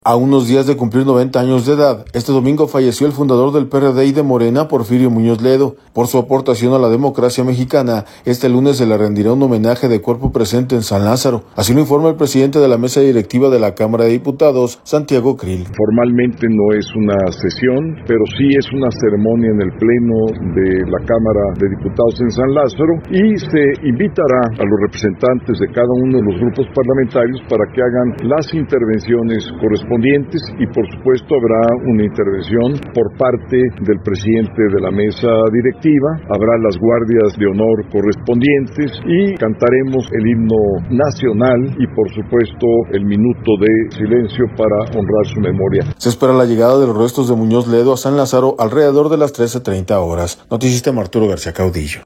A unos días de cumplir 90 años de edad, este domingo falleció el fundador del PRD y de Morena, Porfirio Muñoz Ledo. Por su aportación a la democracia mexicana, este lunes se le rendirá un homenaje de cuerpo presente en San Lázaro. Así lo informa el presidente de la mesa directiva de la Cámara de Diputados, Santiago Krill. Formalmente no es una sesión, pero sí es una ceremonia en el Pleno de la Cámara de Diputados en San Lázaro y se invitará a los representantes de cada uno de los grupos parlamentarios para que hagan las intervenciones correspondientes y por supuesto habrá una intervención por parte del presidente de la mesa directiva, habrá las guardias de honor correspondientes y cantaremos el himno nacional y por supuesto el minuto de silencio para honrar su memoria. Se espera la llegada de los restos de Muñoz Ledo a San Lázaro alrededor de las 13:30 horas. Noticias de Arturo García Caudillo.